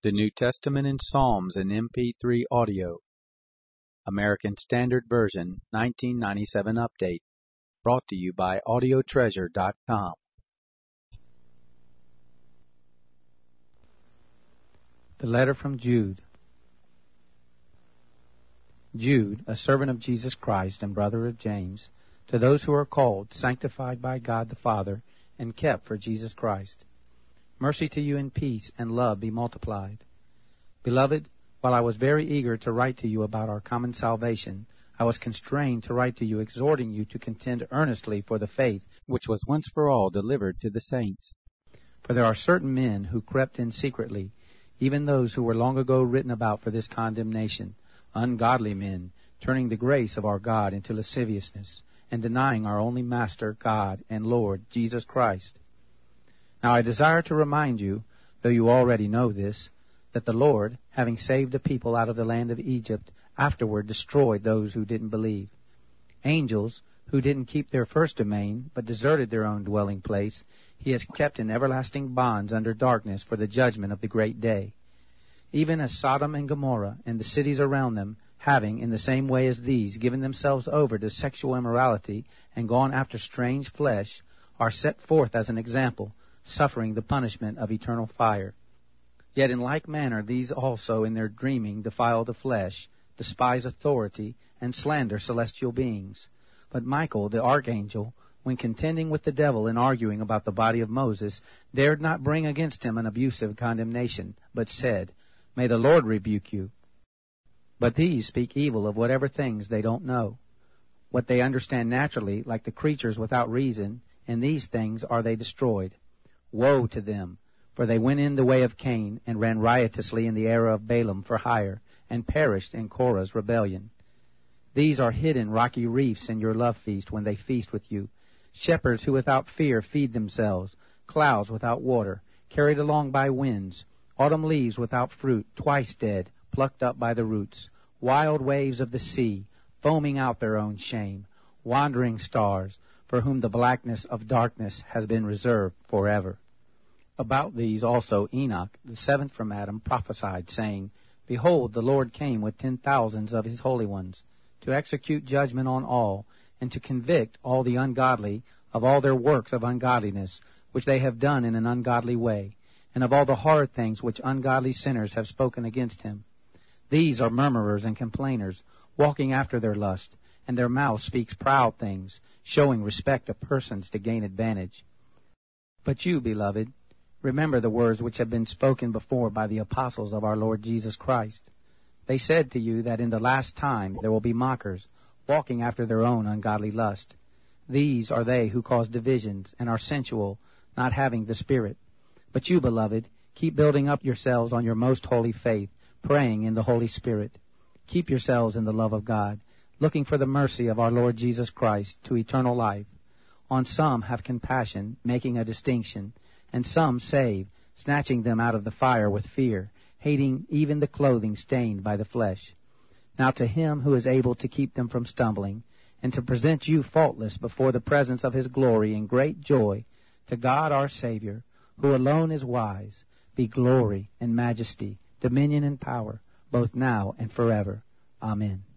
The New Testament in Psalms in MP3 audio. American Standard Version 1997 update. Brought to you by AudioTreasure.com. The letter from Jude. Jude, a servant of Jesus Christ and brother of James, to those who are called, sanctified by God the Father, and kept for Jesus Christ. Mercy to you and peace and love be multiplied. Beloved, while I was very eager to write to you about our common salvation, I was constrained to write to you exhorting you to contend earnestly for the faith which was once for all delivered to the saints. For there are certain men who crept in secretly, even those who were long ago written about for this condemnation, ungodly men, turning the grace of our God into lasciviousness, and denying our only Master, God, and Lord, Jesus Christ. Now I desire to remind you, though you already know this, that the Lord, having saved a people out of the land of Egypt, afterward destroyed those who didn't believe. Angels, who didn't keep their first domain, but deserted their own dwelling place, he has kept in everlasting bonds under darkness for the judgment of the great day. Even as Sodom and Gomorrah and the cities around them, having, in the same way as these, given themselves over to sexual immorality and gone after strange flesh, are set forth as an example, suffering the punishment of eternal fire. Yet in like manner these also in their dreaming defile the flesh, despise authority, and slander celestial beings. But Michael, the archangel, when contending with the devil and arguing about the body of Moses, dared not bring against him an abusive condemnation, but said, "May the Lord rebuke you." But these speak evil of whatever things they don't know. What they understand naturally, like the creatures without reason, in these things are they destroyed. Woe to them! For they went in the way of Cain, and ran riotously in the error of Balaam for hire, and perished in Korah's rebellion. These are hidden rocky reefs in your love feast when they feast with you, shepherds who without fear feed themselves, clouds without water, carried along by winds, autumn leaves without fruit, twice dead, plucked up by the roots, wild waves of the sea, foaming out their own shame, wandering stars, for whom the blackness of darkness has been reserved forever. About these also Enoch, the seventh from Adam, prophesied, saying, Behold, the Lord came with 10,000s of his holy ones, to execute judgment on all, and to convict all the ungodly of all their works of ungodliness, which they have done in an ungodly way, and of all the hard things which ungodly sinners have spoken against him. These are murmurers and complainers, walking after their lust, and their mouth speaks proud things, showing respect of persons to gain advantage. But you, beloved, remember the words which have been spoken before by the apostles of our Lord Jesus Christ. They said to you that in the last time there will be mockers, walking after their own ungodly lust. These are they who cause divisions and are sensual, not having the Spirit. But you, beloved, keep building up yourselves on your most holy faith, praying in the Holy Spirit. Keep yourselves in the love of God, looking for the mercy of our Lord Jesus Christ to eternal life. On some have compassion, making a distinction, and some save, snatching them out of the fire with fear, hating even the clothing stained by the flesh. Now to him who is able to keep them from stumbling, and to present you faultless before the presence of his glory in great joy, to God our Savior, who alone is wise, be glory and majesty, dominion and power, both now and forever. Amen.